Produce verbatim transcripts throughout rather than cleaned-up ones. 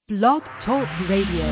Blog Talk Radio.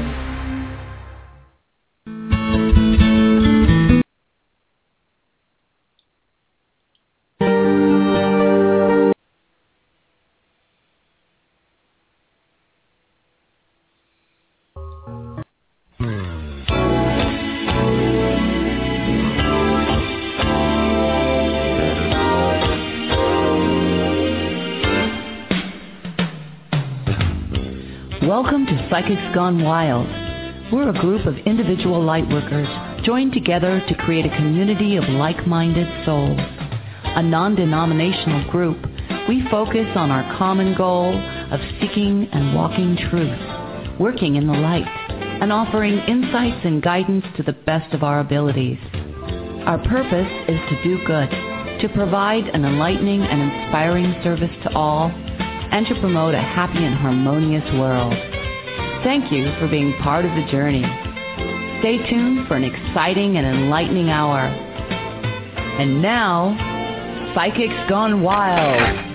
Welcome to Psychics Gone Wild. We're a group of individual lightworkers joined together to create a community of like-minded souls. A non-denominational group, we focus on our common goal of seeking and walking truth, working in the light, and offering insights and guidance to the best of our abilities. Our purpose is to do good, to provide an enlightening and inspiring service to all, and to promote a happy and harmonious world. Thank you for being part of the journey. Stay tuned for an exciting and enlightening hour. And now, Psychics Gone Wild.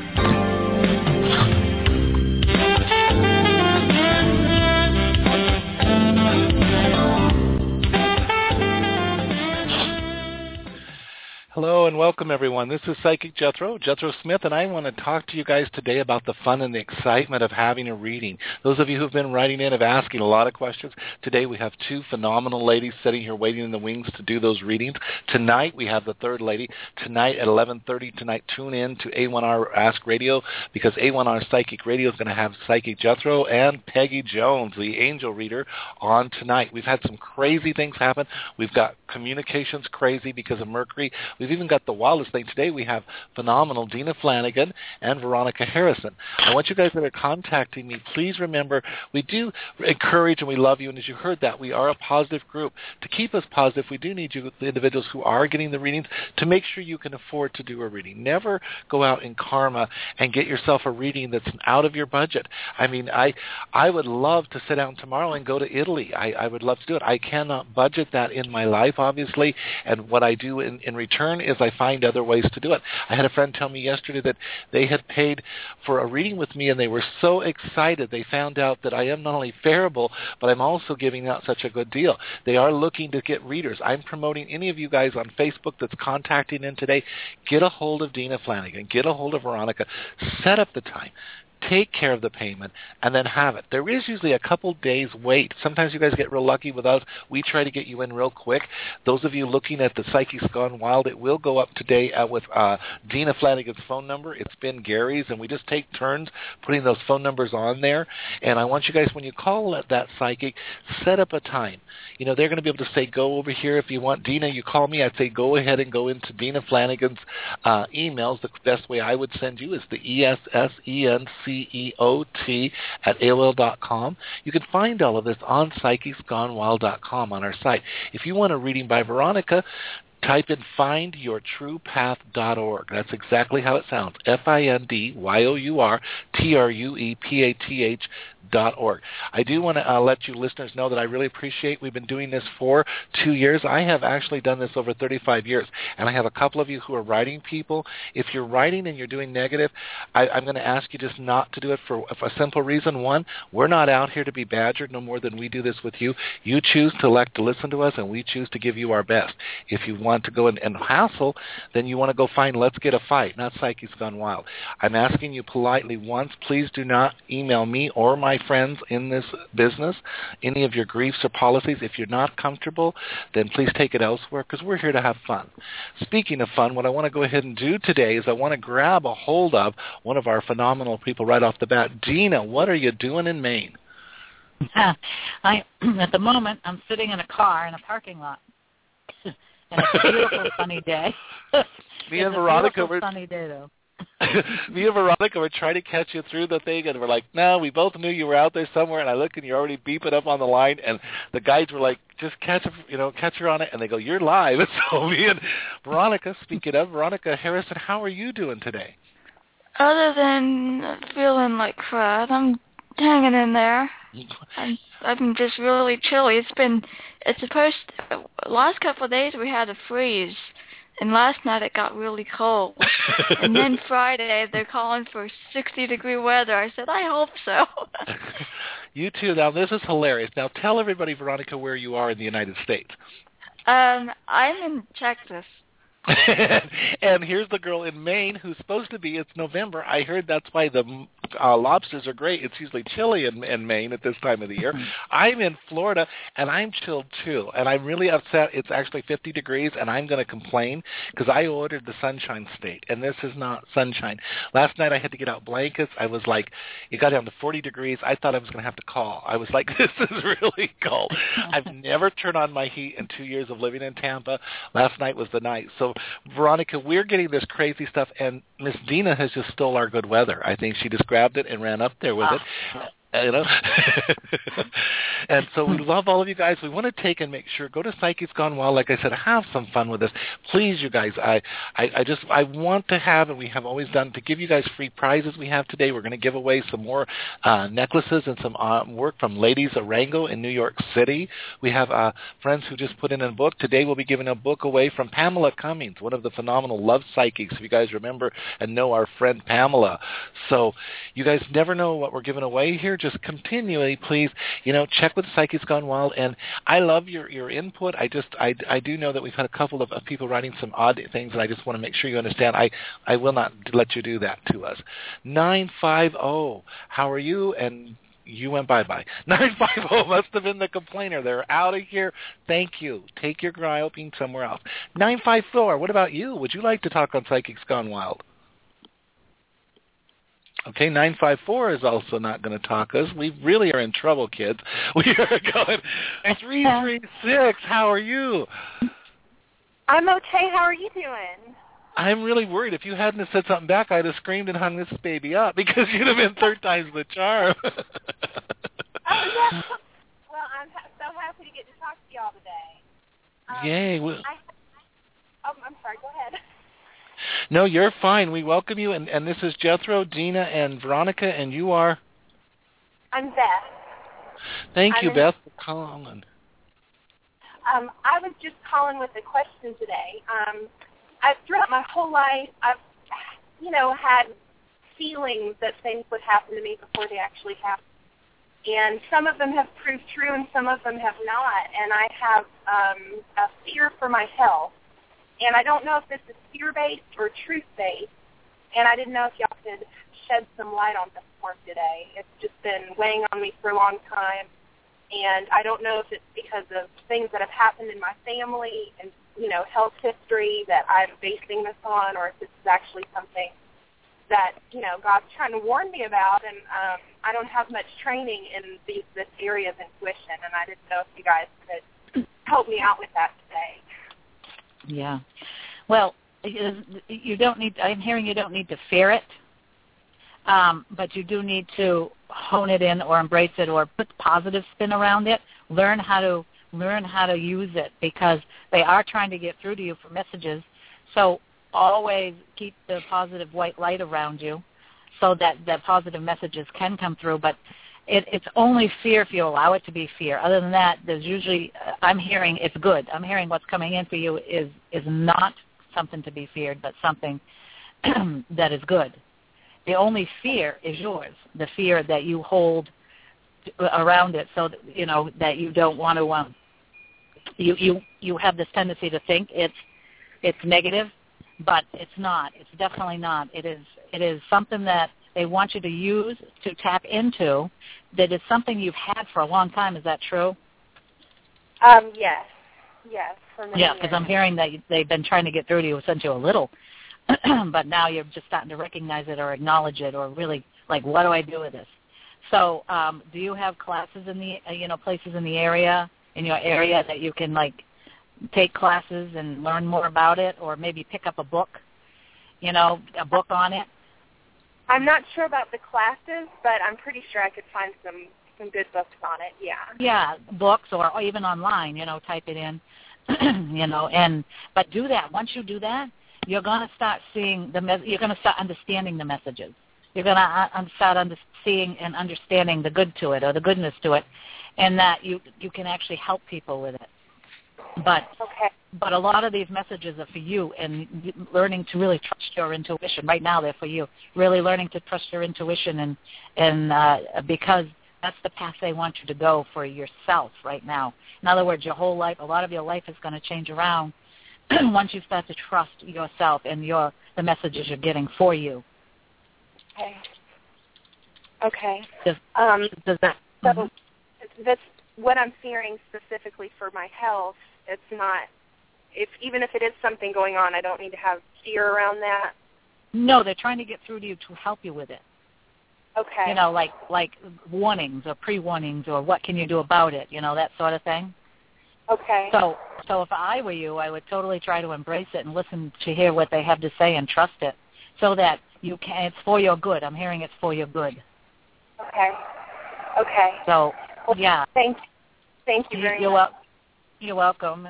Hello and welcome everyone. This is Psychic Jethro, Jethro Smith, and I want to talk to you guys today about the fun and the excitement of having a reading. Those of you who have been writing in have asking a lot of questions. Today we have two phenomenal ladies sitting here waiting in the wings to do those readings. Tonight we have the third lady. Tonight at eleven thirty tonight, tune in to A one R Ask Radio, because A one R Psychic Radio is going to have Psychic Jethro and Peggy Jones, the angel reader, on tonight. We've had some crazy things happen. We've got communications crazy because of Mercury. We've even got the wildest thing. Today we have phenomenal Dina Flanagan and Veronica Harrison. I want you guys that are contacting me, please remember, we do encourage and we love you, and as you heard that, we are a positive group. To keep us positive, we do need you, the individuals who are getting the readings, to make sure you can afford to do a reading. Never go out in karma and get yourself a reading that's out of your budget. I mean, I I would love to sit down tomorrow and go to Italy. I, I would love to do it. I cannot budget that in my life, obviously, and what I do in, in return is I find other ways to do it. I had a friend tell me yesterday that they had paid for a reading with me, and they were so excited. They found out that I am not only favorable, but I'm also giving out such a good deal. They are looking to get readers. I'm promoting any of you guys on Facebook that's contacting in today. Get a hold of Dina Flanagan. Get a hold of Veronica. Set up the time. Take care of the payment, and then have it. There is usually a couple days wait. Sometimes you guys get real lucky with us. We try to get you in real quick. Those of you looking at the Psychics Gone Wild, it will go up today uh, with uh, Dina Flanagan's phone number. It's been Gary's, and we just take turns putting those phone numbers on there. And I want you guys, when you call that psychic, set up a time. You know, they're going to be able to say, go over here. If you want Dina, you call me. I'd say go ahead and go into Dina Flanagan's uh, emails. The best way I would send you is the E S S E N C C E O T at A O L dot com. You can find all of this on psychics gone wild dot com on our site. If you want a reading by Veronica, type in find your true path dot org. That's exactly how it sounds. F I N D Y O U R T R U E P A T H dot org. I do want to uh, let you listeners know that I really appreciate we've been doing this for two years. I have actually done this over thirty-five years, and I have a couple of you who are writing people. If you're writing and you're doing negative, I, I'm going to ask you just not to do it for, for a simple reason. One, we're not out here to be badgered no more than we do this with you. You choose to elect to listen to us, and we choose to give you our best. If you want to go and, and hassle, then you want to go find Let's Get a Fight, not Psychics Gone Wild. I'm asking you politely once, please do not email me or my friends in this business any of your griefs or policies. If you're not comfortable, then please take it elsewhere, because we're here to have fun. Speaking of fun, what I want to go ahead and do today is I want to grab a hold of one of our phenomenal people right off the bat. Dina, what are you doing in Maine? I at the moment I'm sitting in a car in a parking lot. And it's a beautiful sunny day. Me it's and Veronica a were sunny day though. Me and Veronica were trying to catch you through the thing, and we're like, no, we both knew you were out there somewhere, and I look, and you're already beeping up on the line, and the guides were like, just catch her, you know, catch her on it, and they go, you're live. So me and Veronica, speaking of, Veronica Harrison, how are you doing today? Other than feeling like crap, I'm hanging in there. I'm, I'm just really chilly. It's been, it's supposed, to, last couple of days we had a freeze, and last night it got really cold. And then Friday they're calling for sixty degree weather. I said, I hope so. You too. Now, this is hilarious. Now, tell everybody, Veronica, where you are in the United States. Um, I'm in Texas. And here's the girl in Maine who's supposed to be, it's November. I heard that's why the uh, lobsters are great. It's usually chilly in, in Maine at this time of the year. I'm in Florida, and I'm chilled too. And I'm really upset. It's actually fifty degrees, and I'm going to complain because I ordered the Sunshine State, and this is not sunshine. Last night I had to get out blankets. I was like, it got down to forty degrees. I thought I was going to have to call. I was like, this is really cold. I've never turned on my heat in two years of living in Tampa. Last night was the night. So, Veronica, we're getting this crazy stuff, and Miss Dina has just stole our good weather. I think she just grabbed it and ran up there with it. You know, and so we love all of you guys. We want to take and make sure, go to Psychics Gone Wild. Like I said, have some fun with this, please, you guys. I, I, I just, I want to have, and we have always done, to give you guys free prizes. We have today. We're going to give away some more uh, necklaces and some uh, work from Ladies Arango in New York City. We have uh, friends who just put in a book. Today we'll be giving a book away from Pamela Cummings, one of the phenomenal love psychics. If you guys remember and know our friend Pamela, so you guys never know what we're giving away here. Just continually, please, you know, check with Psychics Gone Wild. And I love your, your input. I just, I, I do know that we've had a couple of, of people writing some odd things, and I just want to make sure you understand. I, I will not let you do that to us. nine five zero, how are you? And you went bye-bye. nine five zero must have been the complainer. They're out of here. Thank you. Take your groping somewhere else. nine five four, what about you? Would you like to talk on Psychics Gone Wild? Okay, nine five four is also not going to talk us. We really are in trouble, kids. We are going three three six. How are you? I'm okay. How are you doing? I'm really worried. If you hadn't have said something back, I'd have screamed and hung this baby up because you'd have been third time's the charm. Oh, yeah. Well, I'm ha- so happy to get to talk to y'all today. Um, Yay. Well, I, oh, I'm sorry. Go ahead. No, you're fine. We welcome you, and, and this is Jethro, Dina, and Veronica, and you are? I'm Beth. Thank I'm you, in, Beth, for calling. Um, I was just calling with a question today. Um, I've, throughout my whole life, I've, you know, had feelings that things would happen to me before they actually happen. And some of them have proved true, and some of them have not. And I have um, a fear for my health. And I don't know if this is fear-based or truth-based, and I didn't know if y'all could shed some light on this for me today. It's just been weighing on me for a long time, and I don't know if it's because of things that have happened in my family and, you know, health history that I'm basing this on, or if this is actually something that, you know, God's trying to warn me about, and um, I don't have much training in these, this area of intuition, and I didn't know if you guys could help me out with that today. Yeah. Well, you don't need, I'm hearing you don't need to fear it, um, but you do need to hone it in or embrace it or put positive spin around it. Learn how to learn how to use it because they are trying to get through to you for messages. So always keep the positive white light around you so that the positive messages can come through. But It, it's only fear if you allow it to be fear. Other than that, there's usually, uh, I'm hearing it's good. I'm hearing what's coming in for you is, is not something to be feared, but something that is good. The only fear is yours, the fear that you hold around it so, that, you know, that you don't want to, um, you, you, you have this tendency to think it's, it's negative, but it's not. It's definitely not. It is, it is something that they want you to use to tap into that is something you've had for a long time. Is that true? Um, yes. Yes. For many yeah, because I'm hearing that they've been trying to get through to you since you were little, but now you're just starting to recognize it or acknowledge it or really, like, what do I do with this? So um, do you have classes in the, uh, you know, places in the area, in your area that you can, like, take classes and learn more about it or maybe pick up a book, you know, a book on it? I'm not sure about the classes, but I'm pretty sure I could find some, some good books on it, yeah. Yeah, books or, or even online, you know, type it in, you know, and but do that. Once you do that, you're going to start seeing, the me- you're going to start understanding the messages. You're going to uh, start under- seeing and understanding the good to it or the goodness to it, and that you, you can actually help people with it. But okay. but a lot of these messages are for you, and learning to really trust your intuition. Right now, they're for you. Really learning to trust your intuition, and and uh, because that's the path they want you to go for yourself right now. In other words, your whole life, a lot of your life is going to change around once you start to trust yourself and your the messages you're getting for you. Okay. Okay. Does, um, does that? So Mm-hmm. that's what I'm fearing specifically for my health. It's not, if even if it is something going on, I don't need to have fear around that. No, they're trying to get through to you to help you with it. Okay. You know, like like warnings or pre-warnings or what can you do about it, you know, that sort of thing. Okay. So so if I were you, I would totally try to embrace it and listen to hear what they have to say and trust it so that you can, it's for your good. I'm hearing it's for your good. Okay. Okay. So, well, yeah. Thank, thank you very you're much. Wel- you're welcome.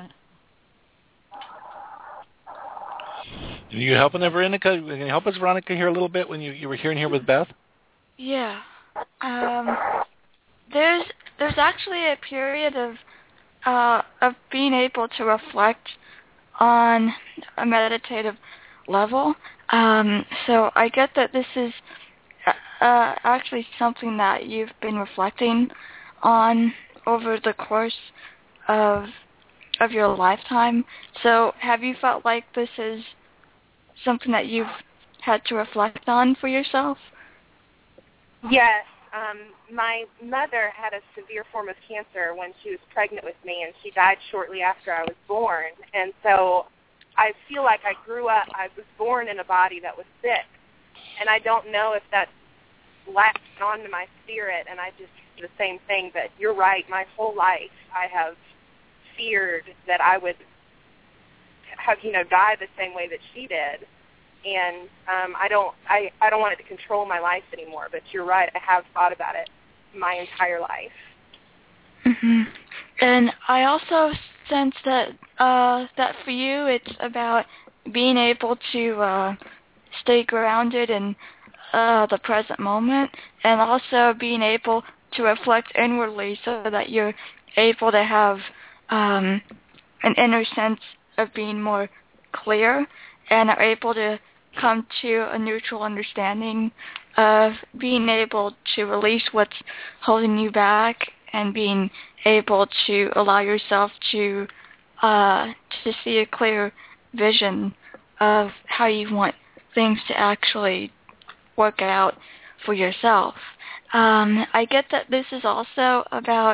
Are you helping there, Veronica? Can you help us, Veronica, here a little bit when you, you were here and here with Beth? Yeah. Um, there's there's actually a period of uh, of being able to reflect on a meditative level. Um, so I get that this is uh, actually something that you've been reflecting on over the course of of your lifetime. So have you felt like this is something that you've had to reflect on for yourself? Yes. Um, my mother had a severe form of cancer when she was pregnant with me, and she died shortly after I was born. And so I feel like I grew up, I was born in a body that was sick. And I don't know if that's latched onto my spirit, and I just do the same thing. But you're right, my whole life I have feared that I would have, you know, die the same way that she did. And um, I don't, I, I don't want it to control my life anymore. But you're right, I have thought about it my entire life. Mm-hmm. And I also sense that uh, that for you, it's about being able to uh, stay grounded in uh, the present moment, and also being able to reflect inwardly, so that you're able to have um, an inner sense of being more clear, and are able to come to a neutral understanding of being able to release what's holding you back, and being able to allow yourself to uh, to see a clear vision of how you want things to actually work out for yourself. Um, I get that this is also about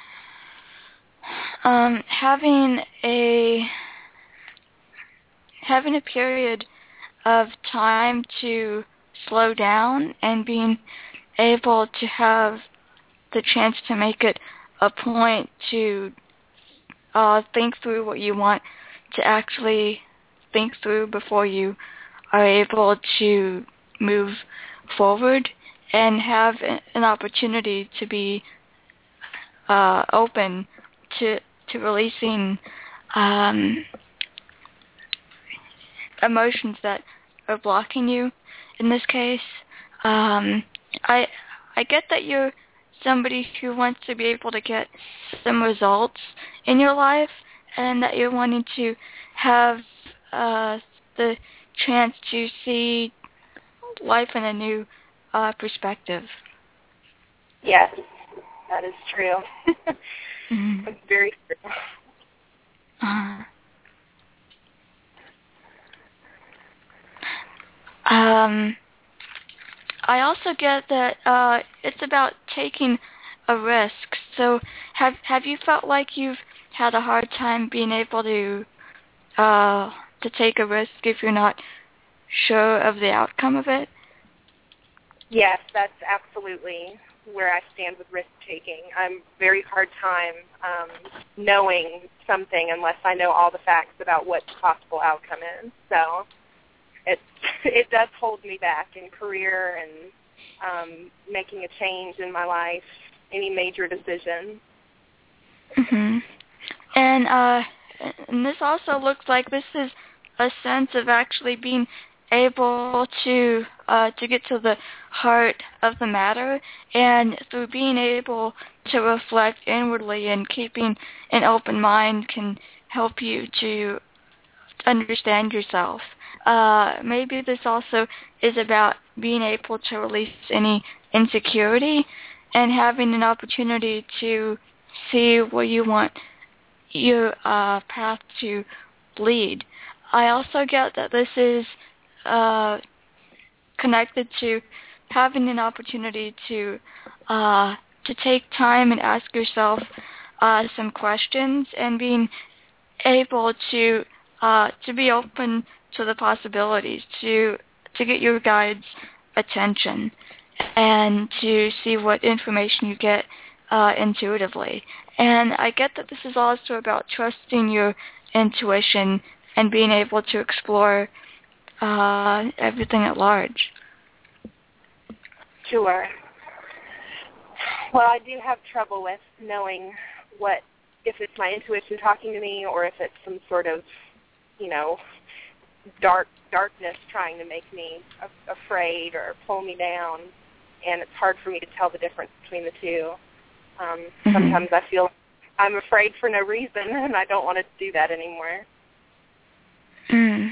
um, having a having a period of time to slow down, and being able to have the chance to make it a point to uh, think through what you want to actually think through before you are able to move forward, and have an opportunity to be uh, open to to releasing um, emotions that are blocking you. In this case, um, I I get that you're somebody who wants to be able to get some results in your life, and that you're wanting to have uh, the chance to see life in a new uh, perspective. Yes, that is true. Mm-hmm. It's very true. Uh, um, I also get that uh, it's about taking a risk. So have have you felt like you've had a hard time being able to uh, to take a risk if you're not sure of the outcome of it? Yes, that's absolutely where I stand with risk-taking. I'm very hard time um, knowing something unless I know all the facts about what the possible outcome is. So it it does hold me back in career and um, making a change in my life, any major decision. Mm-hmm. And uh, and this also looks like this is a sense of actually being able to uh, to get to the heart of the matter, and through being able to reflect inwardly and keeping an open mind can help you to understand yourself. Uh, maybe this also is about being able to release any insecurity and having an opportunity to see where you want your uh, path to lead. I also get that this is uh, connected to having an opportunity to uh, to take time and ask yourself uh, some questions and being able to uh, to be open to the possibilities, to to get your guide's attention and to see what information you get uh, intuitively. And I get that this is also about trusting your intuition and being able to explore uh, everything at large. Sure. Well, I do have trouble with knowing what, if it's my intuition talking to me or if it's some sort of, you know, dark darkness trying to make me a- afraid or pull me down. And it's hard for me to tell the difference between the two. Um, mm-hmm. Sometimes I feel I'm afraid for no reason, and I don't want to do that anymore. Mm.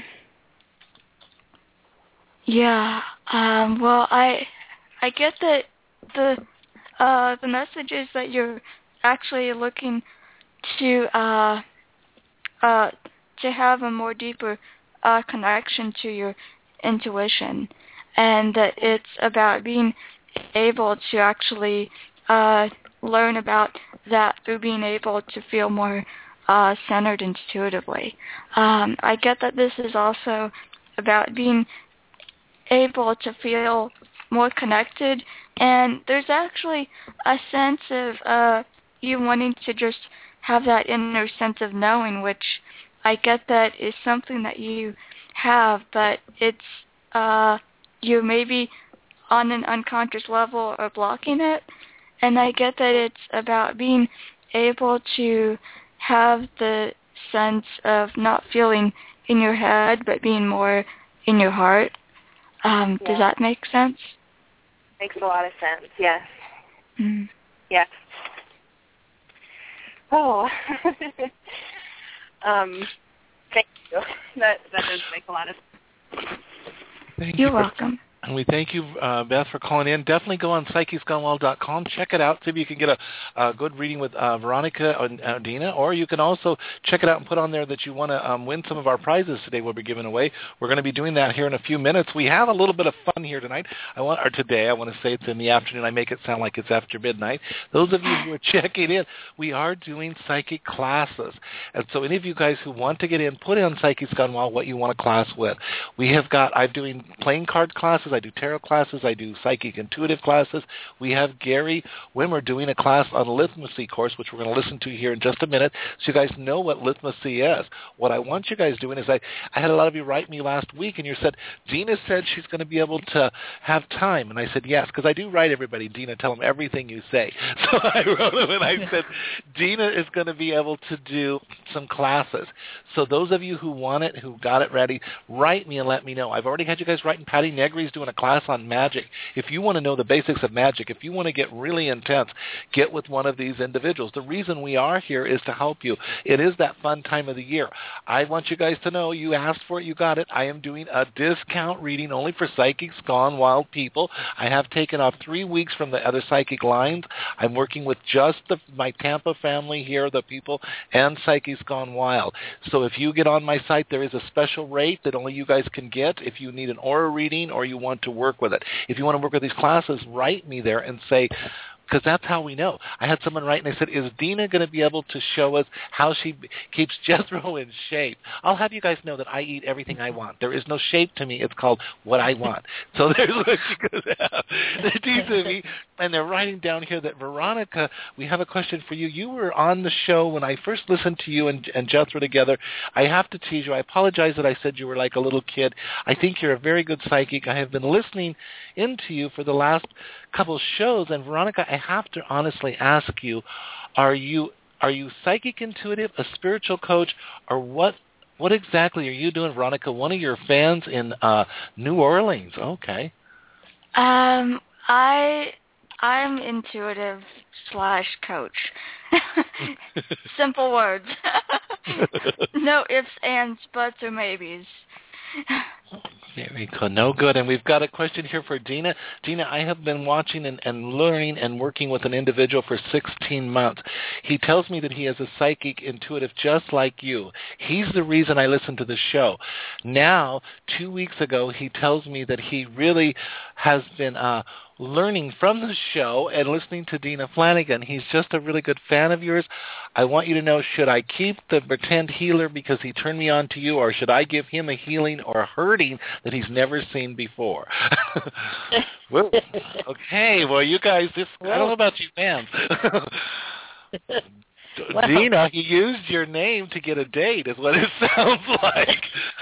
Yeah. Um, well, I I get that the uh, the message is that you're actually looking to uh, uh, to have a more deeper uh, connection to your intuition, and that it's about being able to actually uh, learn about that through being able to feel more uh, centered intuitively. Um, I get that this is also about being able to feel more connected, and there's actually a sense of uh, you wanting to just have that inner sense of knowing, which I get that is something that you have, but it's uh, you maybe on an unconscious level are blocking it. And I get that it's about being able to have the sense of not feeling in your head, but being more in your heart. Um, yeah. Does that make sense? Makes a lot of sense, yes. Mm. Yes. Oh. um, thank you. That, that does make a lot of sense. Thank You're you. welcome. And we thank you, uh, Beth, for calling in. Definitely go on psychics gone wild dot com. Check it out. See if you can get a, a good reading with uh, Veronica and uh, Dina. Or you can also check it out and put on there that you want to um, win some of our prizes today we'll be giving away. We're going to be doing that here in a few minutes. We have a little bit of fun here tonight. I want, or today. I want to say it's in the afternoon. I make it sound like it's after midnight. Those of you who are checking in, we are doing psychic classes. And so any of you guys who want to get in, put in Psychics Gone Wild what you want a class with. We have got, I'm doing playing card classes. I do tarot classes. I do psychic intuitive classes. We have Gary Wimmer doing a class on literacy course, which we're going to listen to here in just a minute, so you guys know what literacy is. What I want you guys doing is I, I had a lot of you write me last week, and you said, Dina said she's going to be able to have time. And I said, yes, because I do write everybody, Dina, tell them everything you say. So I wrote them, and I said, Dina is going to be able to do some classes. So those of you who want it, who got it ready, write me and let me know. I've already had you guys writing. Patty Negri's doing a class on magic. If you want to know the basics of magic, if you want to get really intense, get with one of these individuals. The reason we are here is to help you. It is that fun time of the year. I want you guys to know you asked for it, you got it. I am doing a discount reading only for Psychics Gone Wild people. I have taken off three weeks from the other psychic lines. I'm working with just the, my Tampa family here, the people, and Psychics Gone Wild. So if you get on my site, there is a special rate that only you guys can get if you need an aura reading or you want to work with it. If you want to work with these classes, write me there and say, because that's how we know. I had someone write and they said, is Dina going to be able to show us how she b- keeps Jethro in shape? I'll have you guys know that I eat everything I want. There is no shape to me. It's called what I want. So there's what you could have. me. And they're writing down here that, Veronica, we have a question for you. You were on the show when I first listened to you and, and Jethro together. I have to tease you. I apologize that I said you were like a little kid. I think you're a very good psychic. I have been listening into you for the last couple shows, and Veronica, I have to honestly ask you, are you are you psychic intuitive, a spiritual coach, or what what exactly are you doing, Veronica? One of your fans in uh, New Orleans. Okay. Um, I I'm intuitive slash coach. Simple words. No ifs, ands, buts, or maybes. Very cool. No good. And we've got a question here for Dina. Dina, I have been watching and, and learning and working with an individual for sixteen months. He tells me that he is a psychic intuitive just like you. He's the reason I listen to the show. Now, two weeks ago, he tells me that he really has been uh, learning from the show and listening to Dina Flanagan. He's just a really good fan of yours. I want you to know, should I keep the pretend healer because he turned me on to you, or should I give him a healing or a hurting that he's never seen before? Well, okay, well, you guys, this, I don't know about you fans. Well, Dina, he used your name to get a date is what it sounds like.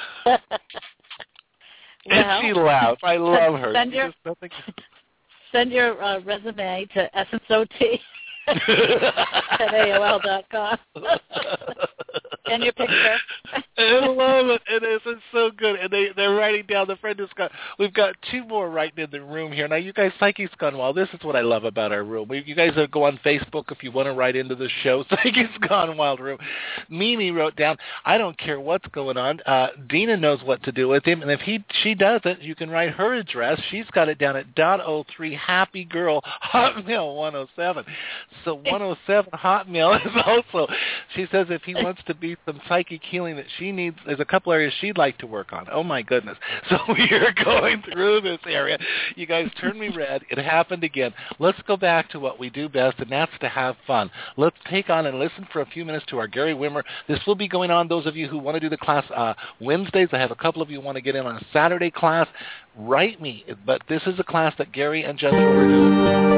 And well, she laughs. I love her. Send your, send your uh, resume to S S O T at A O L dot com. And your picture. I love it. It is. It's so good. And they, they're writing down the friend who's got, we've got two more writing in the room here. Now, you guys, Psychics Gone Wild, this is what I love about our room. We, you guys uh, go on Facebook if you want to write into the show, Psychics Gone Wild room. Mimi wrote down, I don't care what's going on. Uh, Dina knows what to do with him. And if he she does it, you can write her address. She's got it down at dot oh three Happy Girl Hotmail one oh seven. So one oh seven Hotmail is also, she says if he wants to be some psychic healing that she needs, there's a couple areas she'd like to work on. Oh, my goodness. So we are going through this area. You guys turned me red. It happened again. Let's go back to what we do best, and that's to have fun. Let's take on and listen for a few minutes to our Gary Wimmer. This will be going on. Those of you who want to do the class uh, Wednesdays, I have a couple of you who want to get in on a Saturday class. Write me. But this is a class that Gary and Jessica are doing.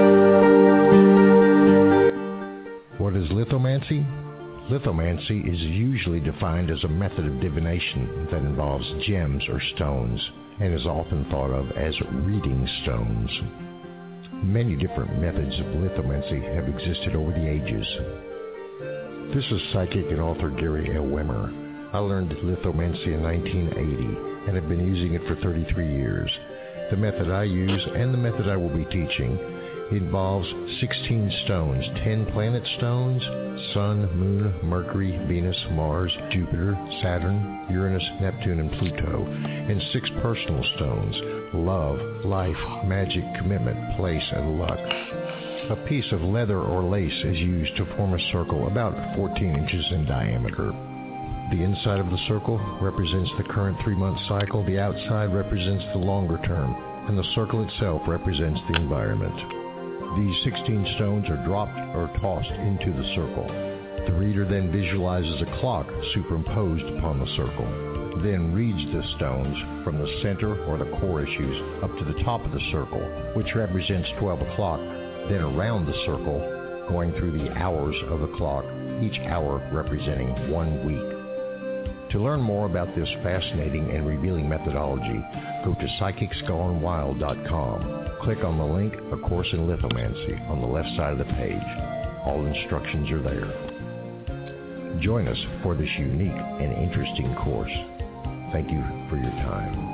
What is lithomancy? Lithomancy is usually defined as a method of divination that involves gems or stones and is often thought of as reading stones. Many different methods of lithomancy have existed over the ages. This is psychic and author Gary L. Wimmer. I learned lithomancy in nineteen eighty and have been using it for thirty-three years. The method I use and the method I will be teaching involves sixteen stones, ten planet stones, Sun, Moon, Mercury, Venus, Mars, Jupiter, Saturn, Uranus, Neptune, and Pluto, and six personal stones, love, life, magic, commitment, place, and luck. A piece of leather or lace is used to form a circle about fourteen inches in diameter. The inside of the circle represents the current three-month cycle, the outside represents the longer term, and the circle itself represents the environment. These sixteen stones are dropped or tossed into the circle. The reader then visualizes a clock superimposed upon the circle, then reads the stones from the center or the core issues up to the top of the circle, which represents twelve o'clock, then around the circle, going through the hours of the clock, each hour representing one week. To learn more about this fascinating and revealing methodology, go to psychics gone wild dot com. Click on the link, A Course in Lithomancy, on the left side of the page. All instructions are there. Join us for this unique and interesting course. Thank you for your time.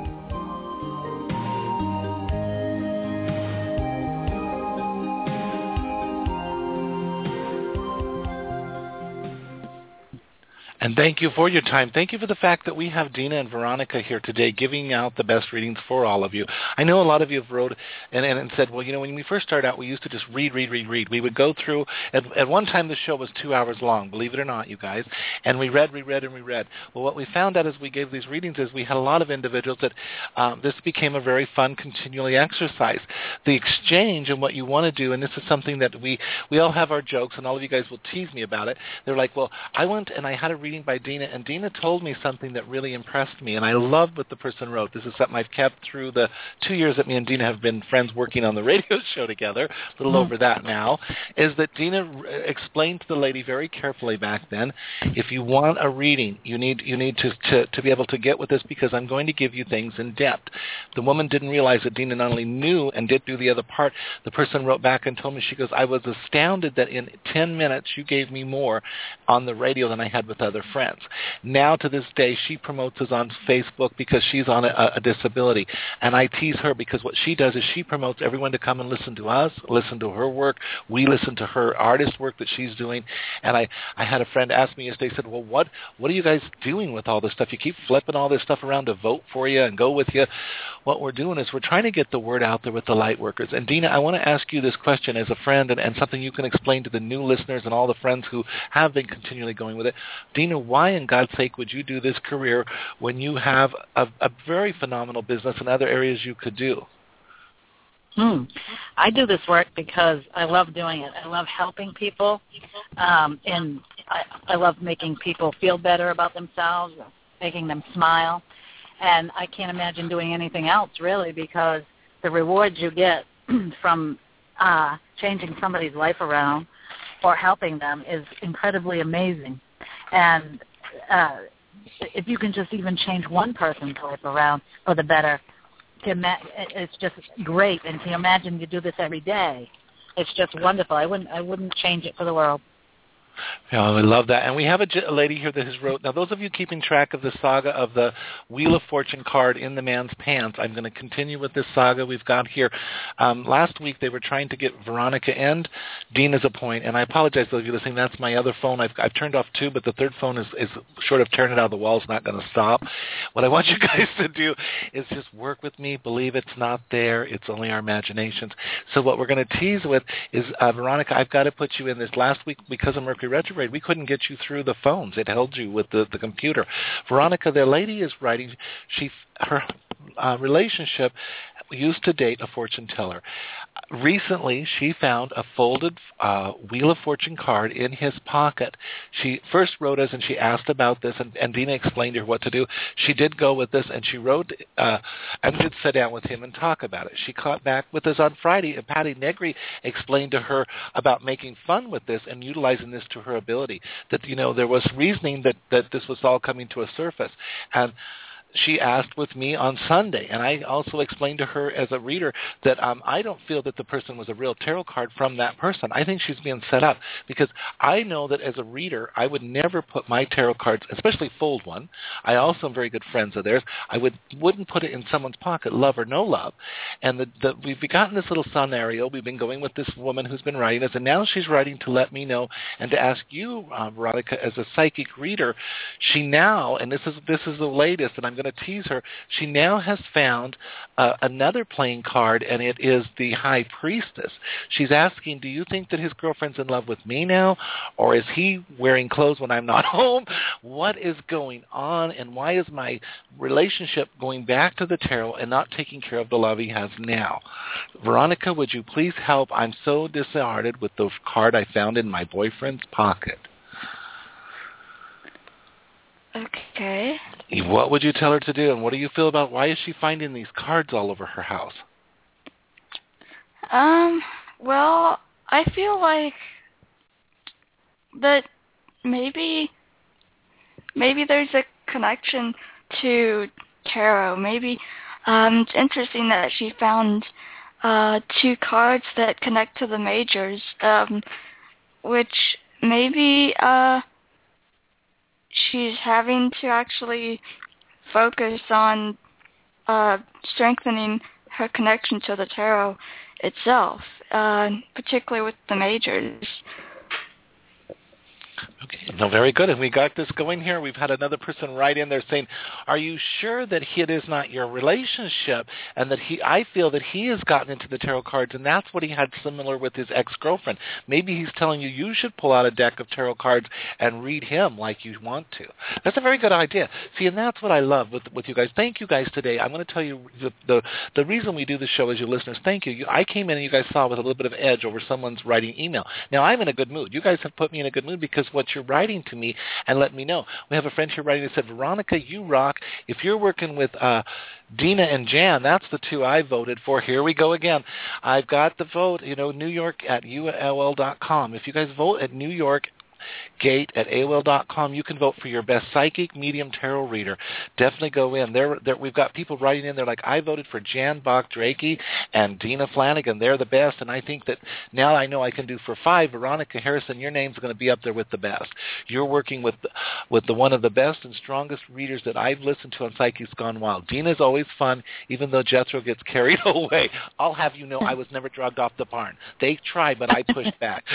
And thank you for your time. Thank you for the fact that we have Dina and Veronica here today giving out the best readings for all of you. I know a lot of you have wrote and, and, and said, well, you know, when we first started out, we used to just read, read, read, read. We would go through, at, at one time the show was two hours long, believe it or not, you guys, and we read, reread, and reread. Well, what we found out as we gave these readings is we had a lot of individuals that um, this became a very fun, continually exercise. The exchange and what you want to do, and this is something that we, we all have our jokes, and all of you guys will tease me about it. They're like, well, I went and I had a reading by Dina, and Dina told me something that really impressed me, and I loved what the person wrote. This is something I've kept through the two years that me and Dina have been friends working on the radio show together, a little mm-hmm. over that now, is that Dina explained to the lady very carefully back then, if you want a reading, you need you need to, to, to be able to get with this because I'm going to give you things in depth. The woman didn't realize that Dina not only knew and did do the other part, the person wrote back and told me, she goes, I was astounded that in ten minutes you gave me more on the radio than I had with other other friends. Now to this day, she promotes us on Facebook because she's on a, a disability. And I tease her because what she does is she promotes everyone to come and listen to us, listen to her work. We listen to her artist work that she's doing. And I, I had a friend ask me yesterday, said, well, what, what are you guys doing with all this stuff? You keep flipping all this stuff around to vote for you and go with you. What we're doing is we're trying to get the word out there with the light workers. And Dina, I want to ask you this question as a friend and, and something you can explain to the new listeners and all the friends who have been continually going with it. Dina, why in God's sake would you do this career when you have a, a very phenomenal business and other areas you could do? Hmm. I do this work because I love doing it. I love helping people, um, and I, I love making people feel better about themselves, making them smile. And I can't imagine doing anything else, really, because the rewards you get from uh, changing somebody's life around or helping them is incredibly amazing. And uh, if you can just even change one person's life around for the better, it's just great. And can you imagine you do this every day? It's just wonderful. I wouldn't I wouldn't change it for the world. Oh, I love that. And we have a, a lady here that has wrote, now those of you keeping track of the saga of the Wheel of Fortune card in the man's pants, I'm going to continue with this saga we've got here. Um, last week they were trying to get Veronica and Dina's a point, and I apologize those of you listening, that's my other phone. I've, I've turned off two, but the third phone is, is short of tearing it out of the wall. It's not going to stop. What I want you guys to do is just work with me, believe it's not there, it's only our imaginations. So what we're going to tease with is, uh, Veronica, I've got to put you in this. Last week, because of Mercury retrograde, we couldn't get you through the phones. It held you with the, the computer. Veronica, the lady is writing, she her uh, relationship used to date a fortune teller. Recently, she found a folded uh, Wheel of Fortune card in his pocket. She first wrote us, and she asked about this, and, and Dina explained to her what to do. She did go with this, and she wrote uh, and did sit down with him and talk about it. She caught back with us on Friday, and Patty Negri explained to her about making fun with this and utilizing this to her ability, that, you know, there was reasoning that, that this was all coming to a surface. And she asked with me on Sunday, and I also explained to her as a reader that um, I don't feel that the person was a real tarot card from that person. I think she's being set up because I know that as a reader, I would never put my tarot cards, especially fold one. I also am very good friends of theirs. I would, wouldn't put it in someone's pocket, love or no love. And the, the, we've gotten this little scenario. We've been going with this woman who's been writing us, and now she's writing to let me know and to ask you, uh, Veronica, as a psychic reader, she now, and this is this is the latest, and I'm going to tease her, she now has found uh, another playing card, and it is the High Priestess. She's asking, do you think that his girlfriend's in love with me now, or is he wearing clothes when I'm not home? What is going on, and why is my relationship going back to the tarot and not taking care of the love he has now? Veronica, would you please help? I'm so disheartened with the card I found in my boyfriend's pocket. Okay. What would you tell her to do, and what do you feel about why is she finding these cards all over her house? Um, well, I feel like that maybe maybe there's a connection to tarot. Maybe um, it's interesting that she found uh, two cards that connect to the majors, um, which maybe uh, she's having to actually focus on uh, strengthening her connection to the tarot itself, uh, particularly with the majors. Okay, no, very good. And we got this going here. We've had another person write in there saying, are you sure that it is not your relationship and that he, I feel that he has gotten into the tarot cards and that's what he had similar with his ex-girlfriend. Maybe he's telling you you should pull out a deck of tarot cards and read him like you want to. That's a very good idea. See, and that's what I love with with you guys. Thank you guys today. I'm going to tell you the, the, the reason we do this show as your listeners. Thank you. you. I came in and you guys saw with a little bit of edge over someone's writing email. Now, I'm in a good mood. You guys have put me in a good mood because what you're writing to me and let me know. We have a friend here writing that said, Veronica, you rock. If you're working with uh, Dina and Jan, that's the two I voted for. Here we go again. I've got the vote, you know, New York at U L L dot com. If you guys vote at New York gate at A O L dot com. You can vote for your best psychic, medium, tarot reader. Definitely go in. There, there, we've got people writing in there like, I voted for Jan Bach-Drakey and Dina Flanagan. They're the best, and I think that now I know I can do for five. Veronica Harrison, your name's going to be up there with the best. You're working with the, with the one of the best and strongest readers that I've listened to on Psychics Gone Wild. Dina's always fun, even though Jethro gets carried away. I'll have you know I was never drugged off the barn. They tried, but I pushed back.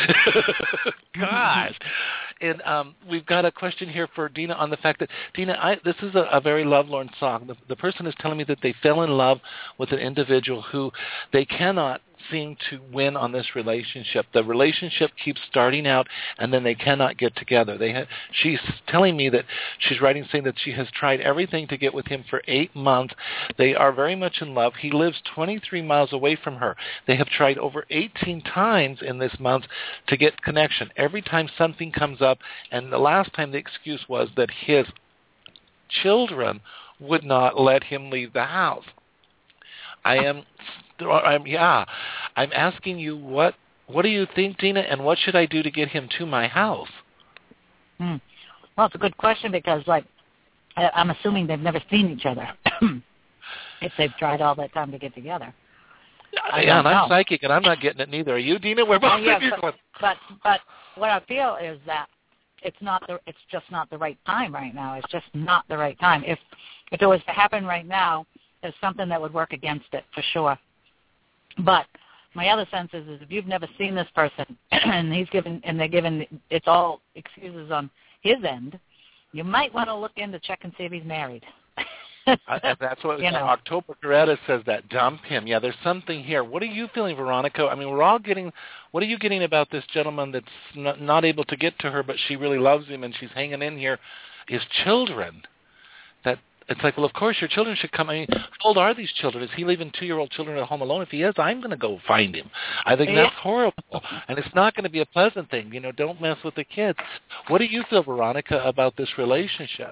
Gosh. And um, we've got a question here for Dina on the fact that, Dina, I, this is a, a very lovelorn song. The, the person is telling me that they fell in love with an individual who they cannot seem to win on this relationship. The relationship keeps starting out, and then they cannot get together. They ha- she's telling me that she's writing saying that she has tried everything to get with him for eight months. They are very much in love. He lives twenty-three miles away from her. They have tried over eighteen times in this month to get connection. Every time something comes up, and the last time the excuse was that his children would not let him leave the house. I am, I'm, yeah, I'm asking you what what do you think, Dina, and what should I do to get him to my house? Hmm. Well, it's a good question because, like, I'm assuming they've never seen each other if they've tried all that time to get together. Yeah, yeah and know. I'm psychic, and I'm not getting it neither. Are you, Dina? We're both. Oh, yeah, but, but but what I feel is that it's not the it's just not the right time right now. It's just not the right time. If if it was to happen right now, there's something that would work against it for sure. But my other sense is, is if you've never seen this person and he's given and they're given it's all excuses on his end, you might want to look in to check and see if he's married. uh, that's what you know. October Coretta says, that dump him. Yeah, there's something here. What are you feeling, Veronica? I mean, we're all getting, what are you getting about this gentleman that's not, not able to get to her, but she really loves him and she's hanging in here? His children. That It's like, well, of course your children should come. I mean, how old are these children? Is he leaving two-year-old children at home alone? If he is, I'm going to go find him. I think yeah. that's horrible. And it's not going to be a pleasant thing. You know, don't mess with the kids. What do you feel, Veronica, about this relationship?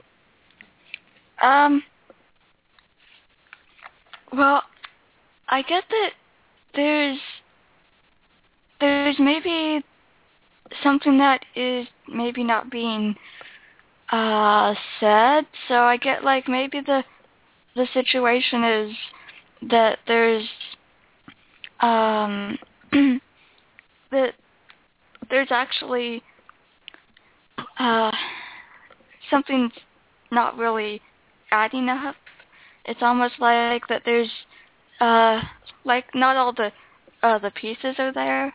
Um... Well, I get that there's there's maybe something that is maybe not being uh, said. So I get like maybe the the situation is that there's um that there's actually uh, something not really adding up. It's almost like that there's, uh, like not all the, uh, the pieces are there.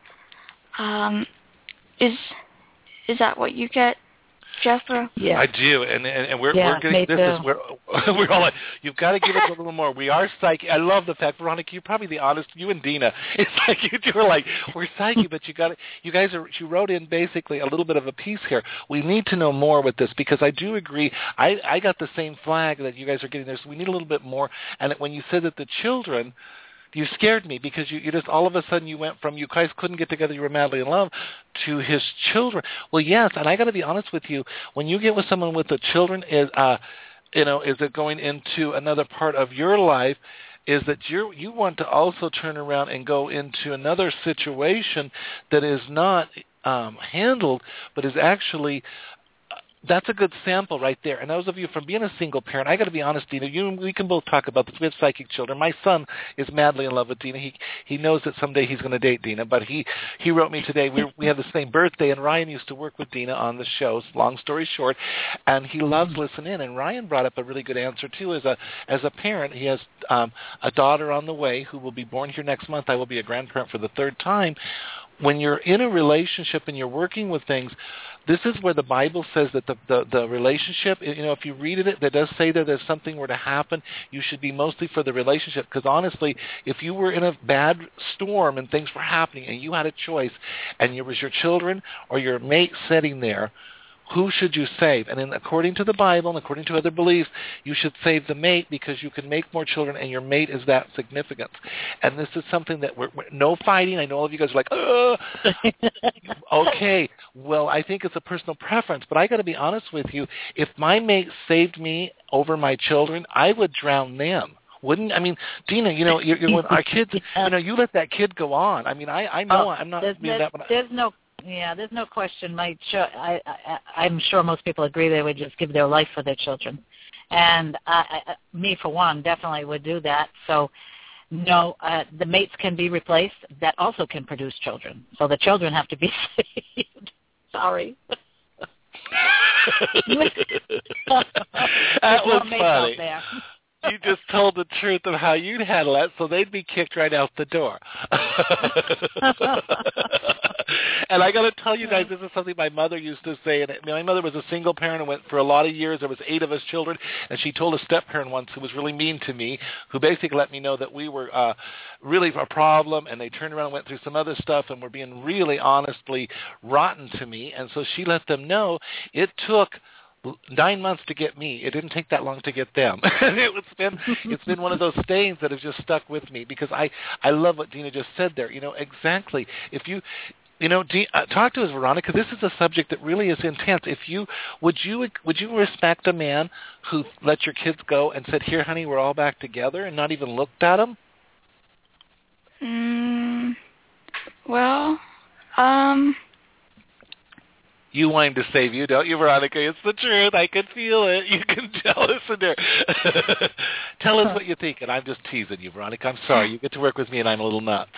Um, is, is that what you get, Jethro? Yeah, I do, and and, and we're yeah, we're getting this too. is we're we're all like, you've got to give us a little more. We are psychic. I love the fact, Veronica, you're probably the honest. You and Dina, it's like you two are like, we're psychic, but you got to, you guys are. She wrote in basically a little bit of a piece here. We need to know more with this because I do agree. I I got the same flag that you guys are getting there. So we need a little bit more. And when you said that the children. You scared me because you, you just all of a sudden you went from you guys couldn't get together, you were madly in love, to his children. Well, yes, and I got to be honest with you. When you get with someone with the children, is uh, you know, is it going into another part of your life? Is that you you want to also turn around and go into another situation that is not um, handled, but is actually. That's a good sample right there. And those of you from being a single parent, I got to be honest, Dina, you and we can both talk about this. We have psychic children. My son is madly in love with Dina. He he knows that someday he's going to date Dina, but he, he wrote me today. We we have the same birthday, and Ryan used to work with Dina on the shows, long story short, and he loves listening in. And Ryan brought up a really good answer, too. As a as a parent, he has um, a daughter on the way who will be born here next month. I will be a grandparent for the third time. When you're in a relationship and you're working with things, this is where the Bible says that the, the, the relationship, you know, if you read it, that does say that if something were to happen, you should be mostly for the relationship. Because honestly, if you were in a bad storm and things were happening and you had a choice and it was your children or your mate sitting there, who should you save? And then according to the Bible and according to other beliefs, you should save the mate because you can make more children and your mate is that significant. And this is something that we're, we're no fighting. I know all of you guys are like, ugh. Okay, well, I think it's a personal preference, but I got to be honest with you. If my mate saved me over my children, I would drown them. Wouldn't I mean, Dina? You know, you're, you're, our kids. You know, you let that kid go on. I mean, I, I know oh, I'm not. There's, being there's, that, there's no Yeah, there's no question. My, ch- I, I, I'm sure most people agree they would just give their life for their children, and I, I, me for one definitely would do that. So, no, uh, the mates can be replaced. That also can produce children. So the children have to be saved. Sorry. That was funny. You just told the truth of how you'd handle it, so they'd be kicked right out the door. And I got to tell you guys, this is something my mother used to say. And my mother was a single parent and went for a lot of years. There was eight of us children, and she told a step-parent once who was really mean to me, who basically let me know that we were uh, really a problem, and they turned around and went through some other stuff and were being really honestly rotten to me. And so she let them know it took nine months to get me. It didn't take that long to get them. it's been it's been one of those stains that has just stuck with me, because I, I love what Dina just said there. You know, exactly. If you, you know, D, uh, talk to us, Veronica. This is a subject that really is intense. If you would you would you respect a man who let your kids go and said, "Here, honey, we're all back together," and not even looked at them? Mm, well, um. You want him to save you, don't you, Veronica? It's the truth. I can feel it. You can tell us in there. Tell us what you think, and I'm just teasing you, Veronica. I'm sorry. You get to work with me, and I'm a little nuts.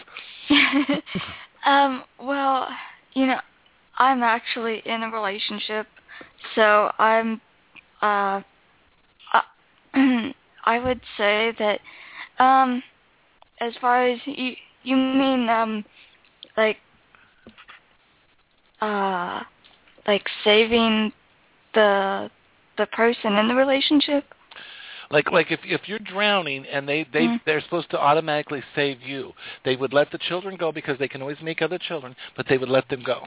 um, well, you know, I'm actually in a relationship, so I'm, uh, I, I would say that, um, as far as you, you mean, um, like, uh, like saving the the person in the relationship? Like like if if you're drowning and they, they, mm. they're supposed to automatically save you, they would let the children go because they can always make other children, but they would let them go.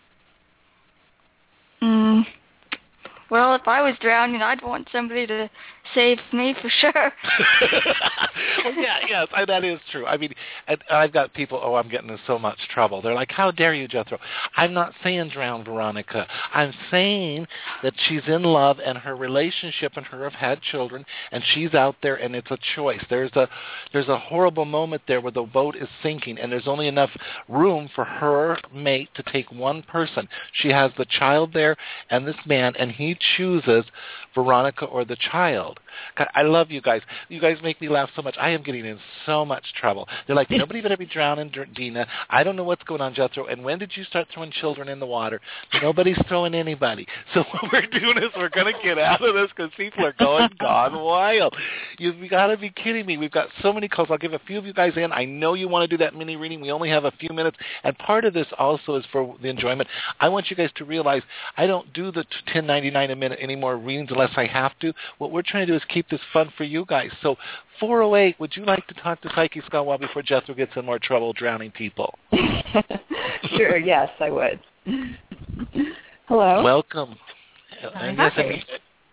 Mm. Well, if I was drowning, I'd want somebody to save me for sure. Well, yeah, yes, I, that is true. I mean, and I've got people, oh, I'm getting in so much trouble. They're like, how dare you, Jethro? I'm not saying drown Veronica. I'm saying that she's in love and her relationship and her have had children, and she's out there, and it's a choice. There's a there's a horrible moment there where the boat is sinking, and there's only enough room for her mate to take one person. She has the child there and this man, and he chooses Veronica or the child. God, I love you guys. You guys make me laugh so much. I am getting in so much trouble. They're like, nobody better be drowning, Dina. I don't know what's going on, Jethro. And when did you start throwing children in the water? Nobody's throwing anybody. So what we're doing is we're going to get out of this because people are going gone wild. You've got to be kidding me. We've got so many calls. I'll give a few of you guys in. I know you want to do that mini reading. We only have a few minutes. And part of this also is for the enjoyment. I want you guys to realize I don't do the ten ninety-nine a minute anymore readings unless I have to. What we're trying to do is keep this fun for you guys. So four oh eight, would you like to talk to Psychic Scott Weil before Jethro gets in more trouble drowning people? Sure, yes, I would. Hello. Welcome. Hi. And yes, I mean,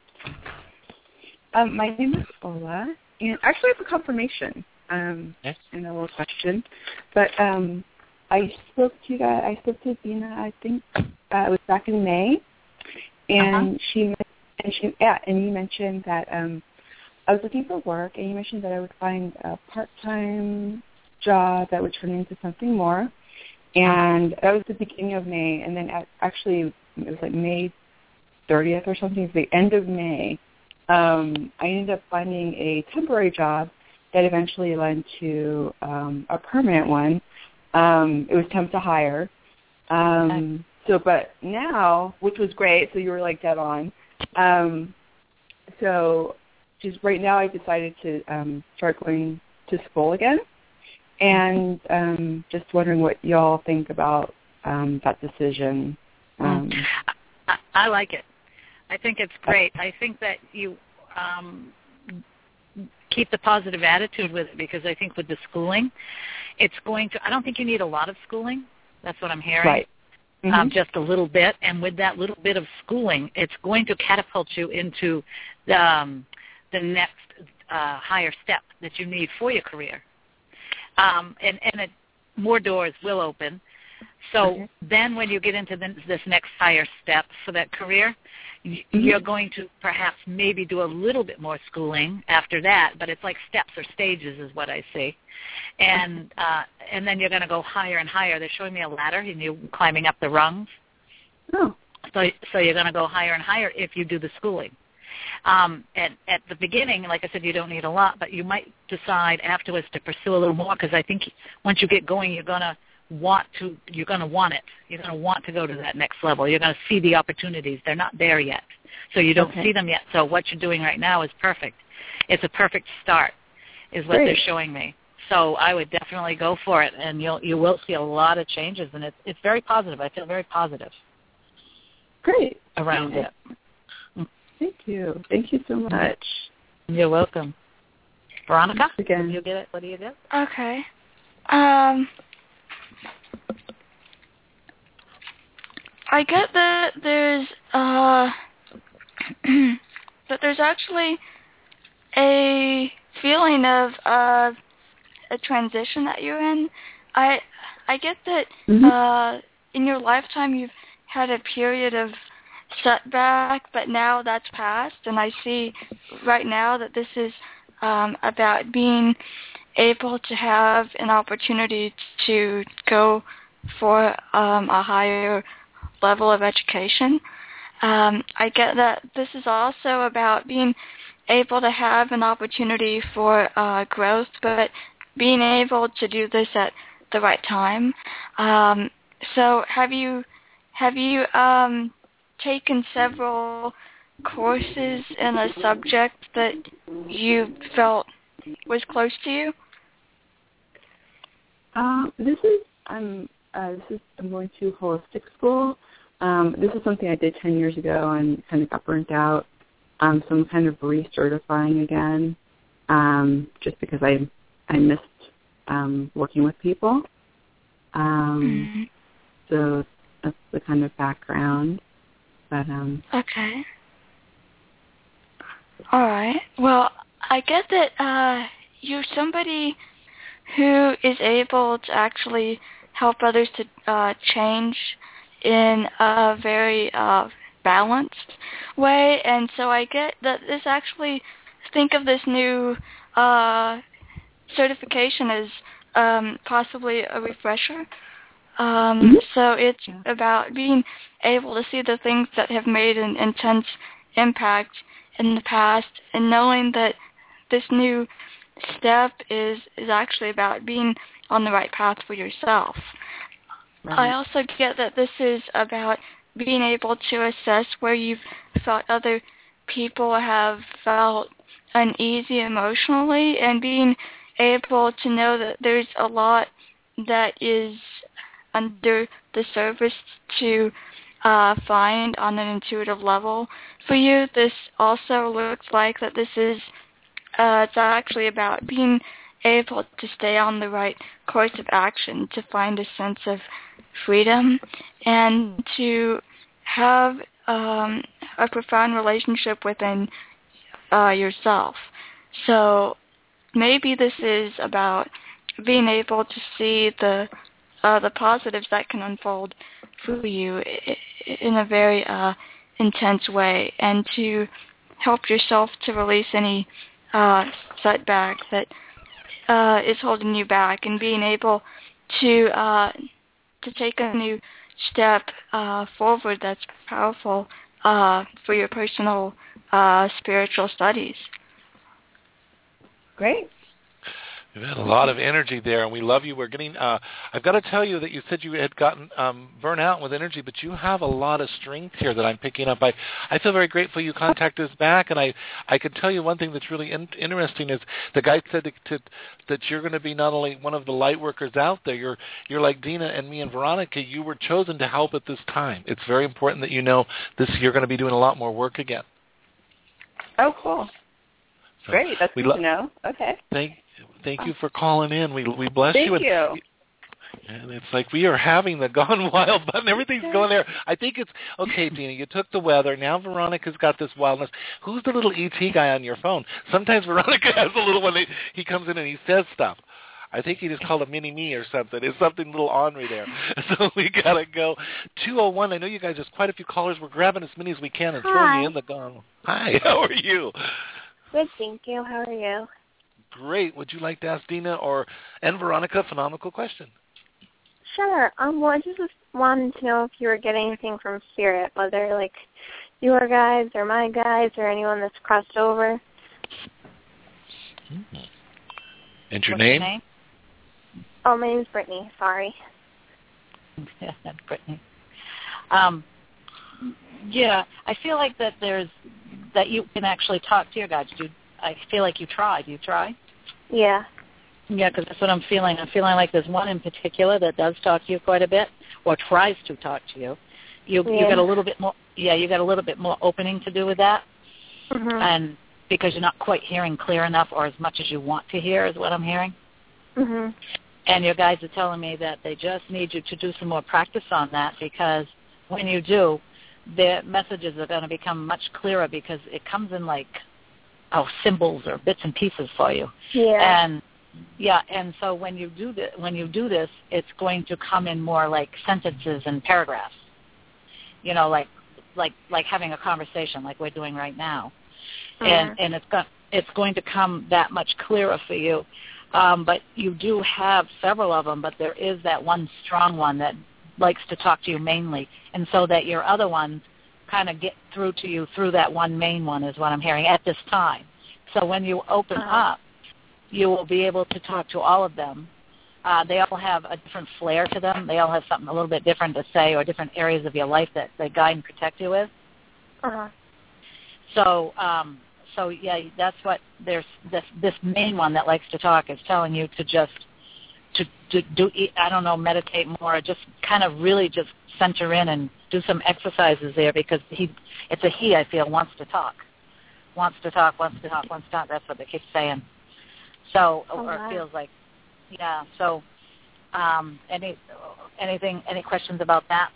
um, my name is Ola, and actually I have a confirmation um, yes. and a little question. But um, I spoke to you guys, I spoke to Dina, I think uh, it was back in May, and uh-huh. she and she yeah, and you mentioned that um, I was looking for work, and you mentioned that I would find a part-time job that would turn into something more, and that was the beginning of May, and then at, actually it was like May thirtieth or something, at the end of May, um, I ended up finding a temporary job that eventually led to um, a permanent one. Um, it was temp to hire. Um, okay. So, but now, which was great, so you were like dead on. Um, so just right now I decided to um, start going to school again, and um, just wondering what y'all think about um, that decision. Um, I, I like it. I think it's great. I think that you um, keep the positive attitude with it, because I think with the schooling, it's going to, I don't think you need a lot of schooling. That's what I'm hearing. Right. Mm-hmm. Um, just a little bit. And with that little bit of schooling, it's going to catapult you into the, um, the next uh, higher step that you need for your career. Um, and and it, more doors will open. So okay. then when you get into the, this next higher step for that career, mm-hmm. you're going to perhaps maybe do a little bit more schooling after that, but it's like steps or stages is what I see. And uh, and then you're going to go higher and higher. They're showing me a ladder, and you're climbing up the rungs. Oh. So, so you're going to go higher and higher if you do the schooling. Um, at, at the beginning, like I said, you don't need a lot, but you might decide afterwards to pursue a little more, because I think once you get going, you're going to want to, you're going to want it. You're going to want to go to that next level. You're going to see the opportunities. They're not there yet, so you don't okay. see them yet. So what you're doing right now is perfect. It's a perfect start, is what Great. they're showing me. So I would definitely go for it, and you'll you will see a lot of changes, and it's it's very positive. I feel very positive. Great. Around okay. it. Thank you. Thank you so much. You're welcome. Veronica, again. you get it? What do you do? Okay. Um, I get that there's uh that there's actually a feeling of uh, a transition that you're in. I I get that mm-hmm. uh, in your lifetime you've had a period of setback, but now that's passed, and I see right now that this is um, about being able to have an opportunity to go for um, a higher level of education. Um, I get that this is also about being able to have an opportunity for uh, growth, but being able to do this at the right time. Um, so have you have you um, taken several courses in a subject that you felt was close to you? Um, this is I'm uh, this is I'm going to holistic school. Um, this is something I did ten years ago and kind of got burnt out. Um, so I'm kind of recertifying again, um, just because I I missed um, working with people. Um, mm-hmm. So that's the kind of background. But um, okay. All right. Well, I get that uh, you're somebody who is able to actually help others to uh, change in a very uh, balanced way, and so I get that this actually, think of this new uh, certification as um, possibly a refresher. Um, mm-hmm. So it's about being able to see the things that have made an intense impact in the past, and knowing that this new step is, is actually about being on the right path for yourself. Right. I also get that this is about being able to assess where you've felt other people have felt uneasy emotionally, and being able to know that there's a lot that is under the surface to uh, find on an intuitive level. For you, this also looks like that this is uh, it's actually about being able to stay on the right course of action, to find a sense of freedom, and to have um, a profound relationship within uh, yourself. So maybe this is about being able to see the uh, the positives that can unfold for you in a very uh, intense way, and to help yourself to release any uh, setback that uh, is holding you back, and being able to uh, to take a new step uh, forward that's powerful uh, for your personal uh, spiritual studies. Great. You've had a lot of energy there, and we love you. We're getting. Uh, I've got to tell you that you said you had gotten um, burnt out with energy, but you have a lot of strength here that I'm picking up. I, I feel very grateful you contacted us back, and I, I can tell you one thing that's really in, interesting is the guy said to, to, that you're going to be not only one of the light workers out there. You're you're like Dina and me and Veronica. You were chosen to help at this time. It's very important that you know this. You're going to be doing a lot more work again. Oh, cool. So Great. That's good lo- to know. Okay. Thank Thank you for calling in. We we bless Thank you. And, you. and it's like we are having the Gone Wild button. Everything's going there. I think it's, okay, Dina, you took the weather. Now Veronica's got this wildness. Who's the little E T guy on your phone? Sometimes Veronica has a little one. He comes in and he says stuff. I think he just called a mini-me or something. It's something a little ornery there. So we got to go. two oh one, I know you guys, there's quite a few callers. We're grabbing as many as we can and Hi. throwing you in the gong. Hi, how are you? Good, thank you. How are you? Great. Would you like to ask Dina or and Veronica a phenomenal question? Sure. Um, well, I just wanted to know if you were getting anything from Spirit, whether, like, your guys or my guys or anyone that's crossed over. Mm-hmm. And your What's name? Your name? Oh, my name's Brittany. Sorry. Yeah, that's Brittany. Um, yeah, I feel like that there's that you can actually talk to your guides. Do I feel like you try? Do you try? Yeah. Yeah, because that's what I'm feeling. I'm feeling like there's one in particular that does talk to you quite a bit, or tries to talk to you. You yeah. you got a little bit more. Yeah, you got a little bit more opening to do with that, mm-hmm. and because you're not quite hearing clear enough or as much as you want to hear, is what I'm hearing. Mhm. And your guides are telling me that they just need you to do some more practice on that, because when you do, their messages are going to become much clearer, because it comes in like, oh, symbols or bits and pieces for you. Yeah. And yeah, and so when you do this, when you do this, it's going to come in more like sentences and paragraphs. You know, like like like having a conversation, like we're doing right now. Mm-hmm. And and it's got it's going to come that much clearer for you. Um, but you do have several of them, but there is that one strong one that likes to talk to you mainly, and so that your other ones kind of get through to you through that one main one is what I'm hearing at this time. So when you open uh-huh. up, you will be able to talk to all of them. Uh, they all have a different flair to them. They all have something a little bit different to say, or different areas of your life that they guide and protect you with. Uh-huh. So, um, so yeah, that's what there's this this main one that likes to talk is telling you to just to, to do. I don't know, meditate more, or just kind of really just center in and do some exercises there, because he, it's a he. I feel wants to talk, wants to talk, wants to talk, wants to talk. That's what they keep saying. So, oh, or wow. it feels like, yeah. So, um, any anything, any questions about that?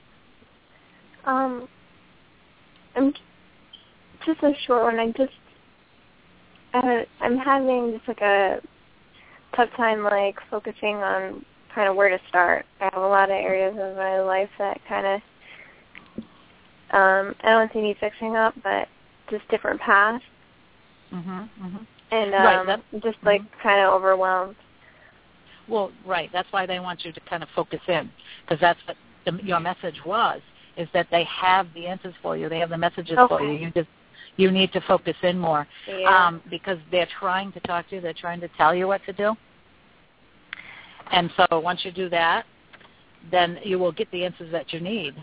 Um, I'm just a short one. I just, uh, I'm having just like a tough time, like focusing on kind of where to start. I have a lot of areas of my life that kind of, um, I don't think need fixing up, but just different paths. Mhm. Mhm. And um, right, that's, just like mm-hmm. kind of overwhelmed. Well, right. That's why they want you to kind of focus in, because that's what the, your message was, is that they have the answers for you. They have the messages okay. for you. You just you need to focus in more, yeah. um, because they're trying to talk to you. They're trying to tell you what to do. And so once you do that, then you will get the answers that you need.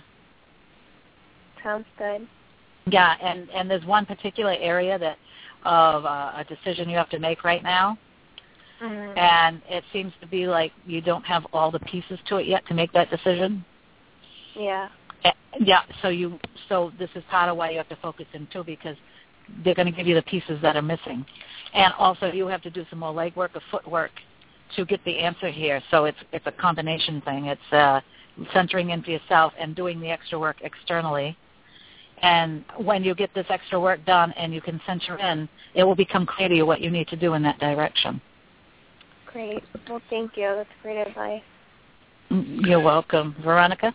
Sounds good. Yeah, and, and there's one particular area that of uh, a decision you have to make right now. Mm-hmm. And it seems to be like you don't have all the pieces to it yet to make that decision. Yeah. Yeah, so you so this is part of why you have to focus in too, because they're going to give you the pieces that are missing. And also you have to do some more legwork or footwork to get the answer here. So it's it's a combination thing. It's uh, centering into yourself and doing the extra work externally. And when you get this extra work done and you can center in, it will become clear to you what you need to do in that direction. Great. Well, thank you. That's great advice. You're welcome. Veronica?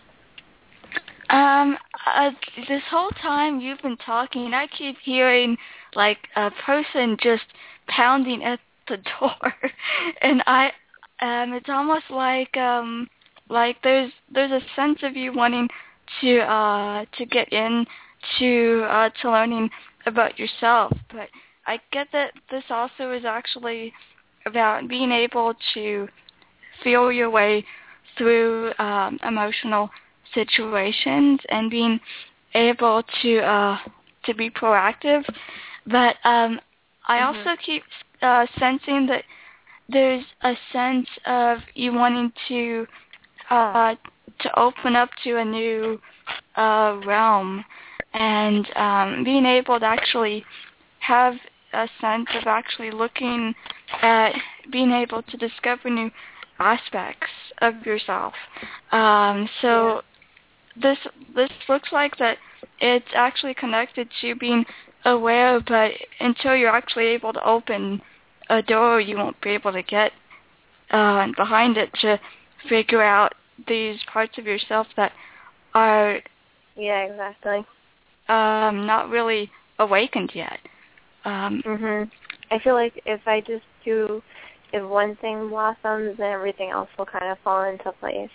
Um, uh, this whole time you've been talking, I keep hearing like a person just pounding at the door, and I, um, it's almost like um, like there's there's a sense of you wanting to uh to get in to uh to learning about yourself, but I get that this also is actually about being able to feel your way through um, emotional situations and being able to uh, to be proactive. But um, I mm-hmm. also keep uh, sensing that there's a sense of you wanting to uh, to open up to a new uh, realm, and um, being able to actually have a sense of actually looking at being able to discover new aspects of yourself. Um, so yeah. this this looks like that it's actually connected to being aware, but until you're actually able to open a door, you won't be able to get uh, behind it to figure out these parts of yourself that are yeah, exactly. Um, not really awakened yet. Um, mhm. I feel like if I just do, if one thing blossoms, then everything else will kind of fall into place.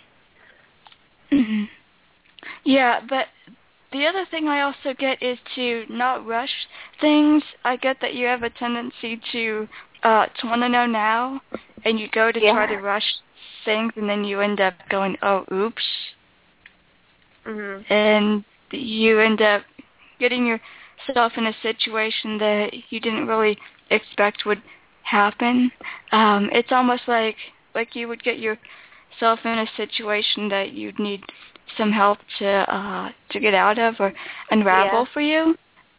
Mhm. Yeah, but the other thing I also get is to not rush things. I get that you have a tendency to uh, to want to know now, and you go to yeah. try to rush things, and then you end up going, oh, oops. Mhm. And you end up getting yourself in a situation that you didn't really expect would happen. Um, it's almost like like you would get yourself in a situation that you'd need some help to uh, to get out of or unravel yeah. for you.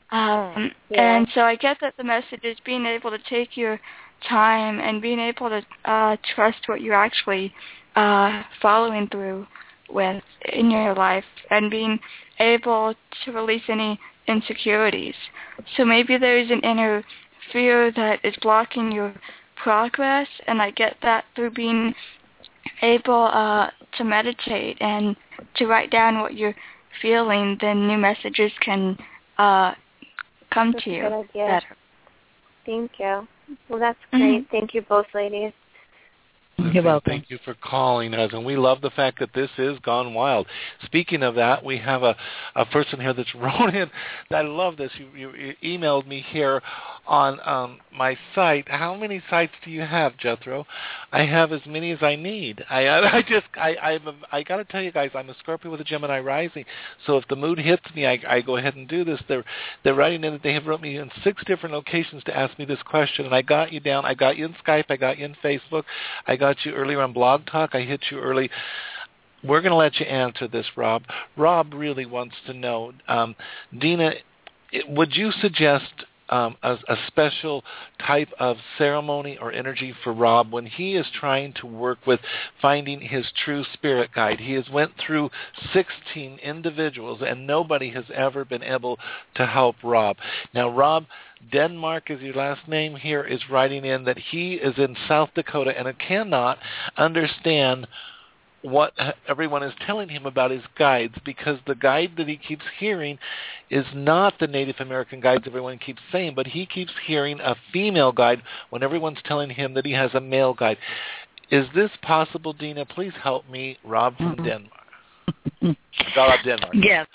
Um, yeah. And so I get that the message is being able to take your time and being able to uh, trust what you're actually uh, following through with in your life and being able to release any insecurities. So maybe there's an inner fear that is blocking your progress, and I get that through being able uh, to meditate and to write down what you're feeling, then new messages can uh, come That's to a you good idea. better. Thank you. Well, that's great. Mm-hmm. Thank you both, ladies. You're welcome. Thank you for calling us, and we love the fact that this is Gone Wild. Speaking of that, we have a, a person here that's wrote in. I love this. You, you, you emailed me here on um, my site. How many sites do you have, Jethro? I have as many as I need. I, I just, I, I'm a, I got to tell you guys, I'm a Scorpio with a Gemini rising. So if the mood hits me, I, I go ahead and do this. They're, they're writing in that they have wrote me in six different locations to ask me this question, and I got you down. I got you in Skype. I got you in Facebook. I got you earlier on Blog Talk. I hit you early. We're going to let you answer this, Rob. Rob really wants to know, um, Dina, would you suggest um, a, a special type of ceremony or energy for Rob when he is trying to work with finding his true spirit guide? He has went through sixteen individuals, and nobody has ever been able to help Rob. Now, Rob, Denmark is your last name here, is writing in that he is in South Dakota and cannot understand what everyone is telling him about his guides, because the guide that he keeps hearing is not the Native American guides everyone keeps saying, but he keeps hearing a female guide when everyone's telling him that he has a male guide. Is this possible, Dina? Please help me, Rob from mm-hmm. Denmark. Rob, Denmark. Yes.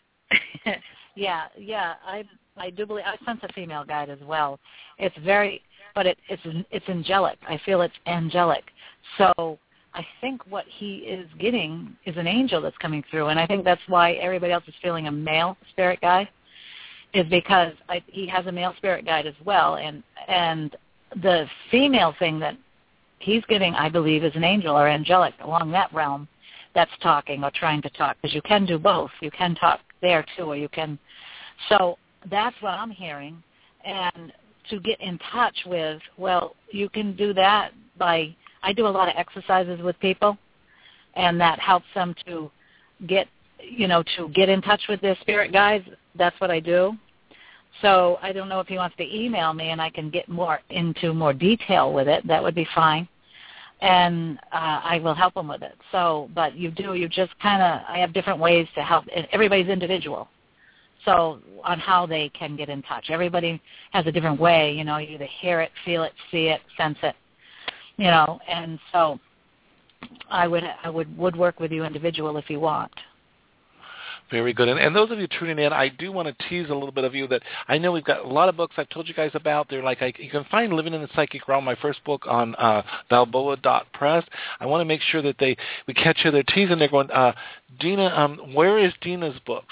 yeah, yeah. I I do believe I sense a female guide as well. It's very, but it, it's it's angelic. I feel it's angelic. So I think what he is getting is an angel that's coming through, and I think that's why everybody else is feeling a male spirit guide, is because I, he has a male spirit guide as well, and and the female thing that he's getting, I believe, is an angel or angelic along that realm that's talking or trying to talk, because you can do both. You can talk there too, or you can. So that's what I'm hearing, and to get in touch with, well, you can do that by. I do a lot of exercises with people, and that helps them to get, you know, to get in touch with their spirit guides. That's what I do. So I don't know if he wants to email me, and I can get more into more detail with it. That would be fine, and uh, I will help him with it. So, but you do, you just kind of, I have different ways to help. Everybody's individual. So on how they can get in touch. Everybody has a different way. You know, you either hear it, feel it, see it, sense it. You know, and so I would I would, would work with you individual if you want. Very good. And, and those of you tuning in, I do want to tease a little bit of you that I know we've got a lot of books I've told you guys about. They're like, I, you can find Living in the Psychic Realm, my first book, on uh, Balboa dot press. I want to make sure that they we catch you. They're teasing. They're going, uh, Dina, um, where is Dina's books?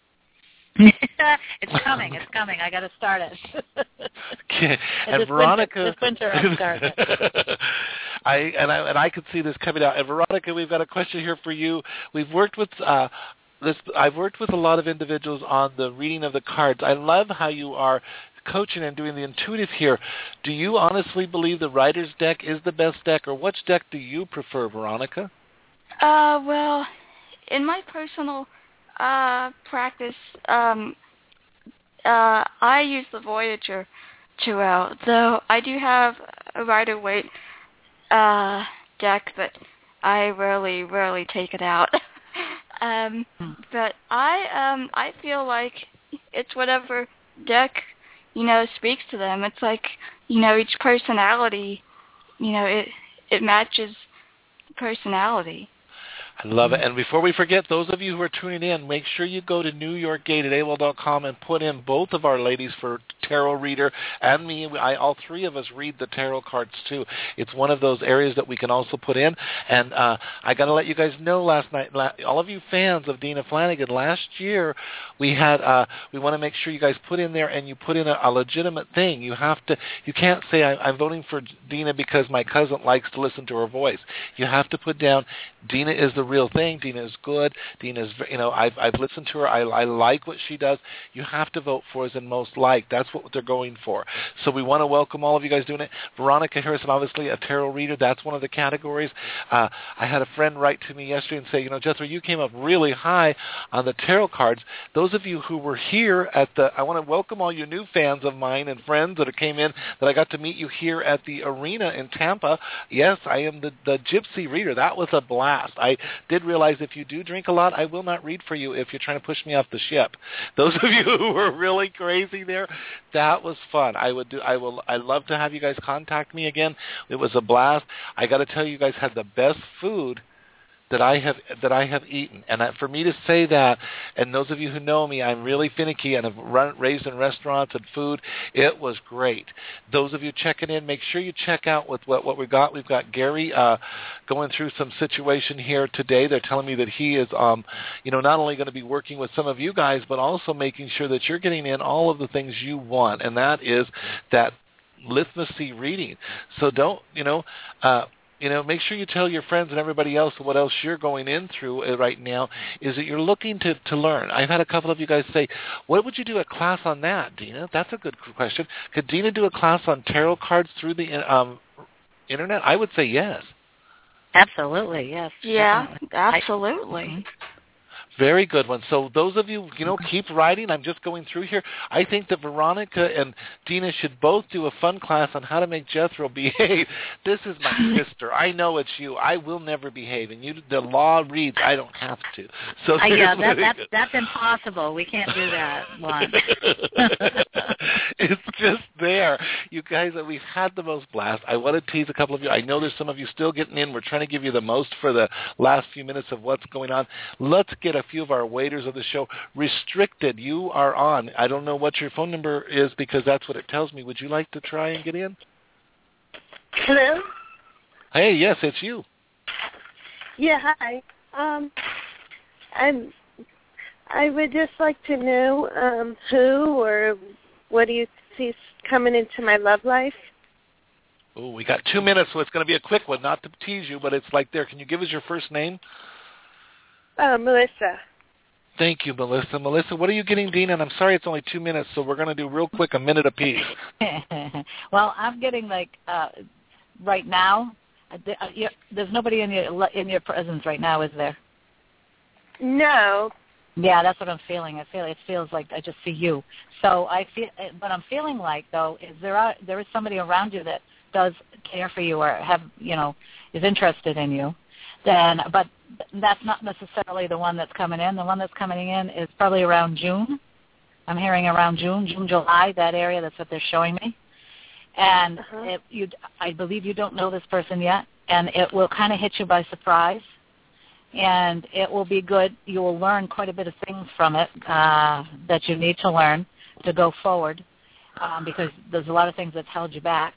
It's coming. It's coming. I got to start it. Okay. And this Veronica, winter, this winter I'll start it. I and I and I could see this coming out. And Veronica, we've got a question here for you. We've worked with uh, this. I've worked with a lot of individuals on the reading of the cards. I love how you are coaching and doing the intuitive here. Do you honestly believe the Writer's deck is the best deck, or which deck do you prefer, Veronica? Uh, well, in my personal Uh, practice, um, uh, I use the Voyager Tarot, though I do have a Rider-Waite uh, deck, but I rarely, rarely take it out. um, but I, um, I feel like it's whatever deck, you know, speaks to them. It's like, you know, each personality, you know, it it matches personality. I love it. And before we forget, those of you who are tuning in, make sure you go to New York Gate at A O L dot com and put in both of our ladies for tarot reader and me. I, all three of us read the tarot cards too. It's one of those areas that we can also put in. And uh, I got to let you guys know last night, la- all of you fans of Dina Flanagan, last year we had, uh, we want to make sure you guys put in there and you put in a, a legitimate thing. You have to, you can't say I, I'm voting for Dina because my cousin likes to listen to her voice. You have to put down Dina is the real thing. Dina is good. Dina is, you know, I've I've listened to her. I I like what she does. You have to vote for as in most liked. That's what they're going for. So we want to welcome all of you guys doing it. Veronica Harrison, obviously a tarot reader. That's one of the categories. Uh, I had a friend write to me yesterday and say, you know, Jethro, you came up really high on the tarot cards. Those of you who were here at the, I want to welcome all you new fans of mine and friends that came in that I got to meet you here at the arena in Tampa. Yes, I am the the gypsy reader. That was a blast. I did realize if you do drink a lot, I will not read for you if you're trying to push me off the ship. Those of you who were really crazy there, that was fun. I would do. I will. I love to have you guys contact me again. It was a blast. I got to tell you, you guys had the best food that I have that I have eaten, and I, for me to say that, and those of you who know me, I'm really finicky and have run, raised in restaurants and food. It was great. Those of you checking in, make sure you check out with what what we got. We've got Gary uh, going through some situation here today. They're telling me that he is, um, you know, not only going to be working with some of you guys, but also making sure that you're getting in all of the things you want, and that is that literacy reading. So don't, you know. Uh, You know, make sure you tell your friends and everybody else what else you're going in through right now is that you're looking to, to learn. I've had a couple of you guys say, what would you do a class on that, Dina? That's a good question. Could Dina do a class on tarot cards through the um, Internet? I would say yes. Absolutely, yes. Yeah, definitely. absolutely. I, Very good one. So those of you, you know, keep writing. I'm just going through here. I think that Veronica and Dina should both do a fun class on how to make Jethro behave. This is my sister. I know it's you. I will never behave. And you, the law reads I don't have to. So uh, yeah, that, that's, that's impossible. We can't do that one. It's just there. You guys, we've had the most blast. I want to tease a couple of you. I know there's some of you still getting in. We're trying to give you the most for the last few minutes of what's going on. Let's get a few of our waiters of the show. Restricted, you are on. I don't know what your phone number is because that's what it tells me. Would you like to try and get in? Hello? Hey, yes, it's you. Yeah, hi. Um, I'm, I would just like to know um, who or what do you see coming into my love life? Oh, we got two minutes, so it's going to be a quick one, not to tease you, but it's like there. Can you give us your first name? Uh, Melissa. Thank you, Melissa. Melissa, what are you getting, Dean? And I'm sorry it's only two minutes, so we're going to do real quick, a minute apiece. Well, I'm getting like uh, right now. Uh, there's nobody in your in your presence right now, is there? No. Yeah, that's what I'm feeling. I feel it feels like I just see you. So I feel, what I'm feeling like though is there are there is somebody around you that does care for you or have you know is interested in you. Then, but that's not necessarily the one that's coming in. The one that's coming in is probably around June. I'm hearing around June, June, July, that area. That's what they're showing me. And uh-huh. it, you, I believe you don't know this person yet, and it will kind of hit you by surprise. And it will be good. You will learn quite a bit of things from it uh, that you need to learn to go forward um, because there's a lot of things that's held you back.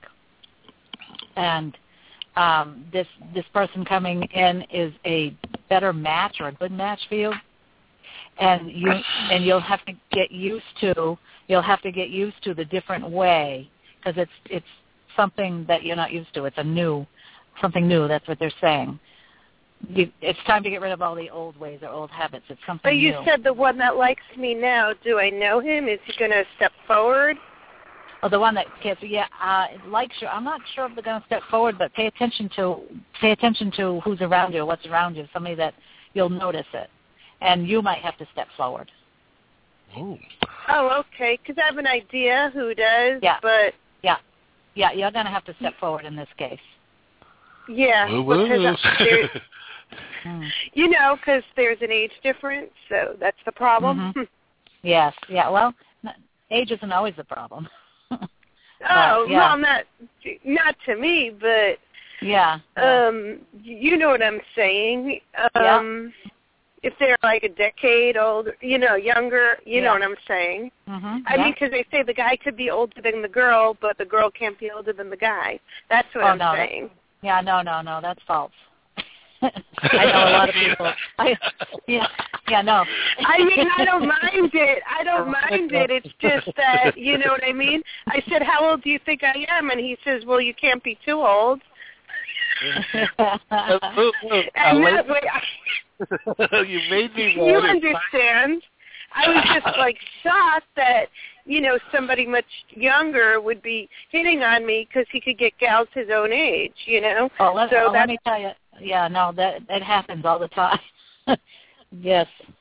And um, this this person coming in is a better match or a good match for you. And you and you'll have to get used to you'll have to get used to the different way because it's it's something that you're not used to. It's a new something new. That's what they're saying. You, it's time to get rid of all the old ways or old habits. It's something But you new. said the one that likes me now. Do I know him? Is he going to step forward? Oh, the one that gets yeah uh, likes you. I'm not sure if they're going to step forward, but pay attention to pay attention to who's around you, what's around you. Somebody that you'll notice it, and you might have to step forward. Ooh. Oh, okay. Because I have an idea who does. Yeah. But yeah, yeah. You're going to have to step forward in this case. Yeah, Woo woo. because there's, you know, because there's an age difference, so that's the problem. Mm-hmm. Yes, yeah. Well, age isn't always the problem. oh, but, yeah. well, not not to me, but yeah, um, you know what I'm saying. Um, yeah. If they're like a decade older, you know, younger, you yeah. know what I'm saying. Mm-hmm. I yeah. mean, because they say the guy could be older than the girl, but the girl can't be older than the guy. That's what oh, I'm no, saying. Yeah, no, no, no, that's false. I know a lot of people. I, yeah, yeah, no. I mean, I don't mind it. I don't mind it. It's just that, you know what I mean? I said, how old do you think I am? And he says, well, you can't be too old. and that way, I, you made me you understand. I was just like shocked that, you know, somebody much younger would be hitting on me because he could get gals his own age, you know. Oh, let, so oh, let me tell you. Yeah, no, that that happens all the time. Yes.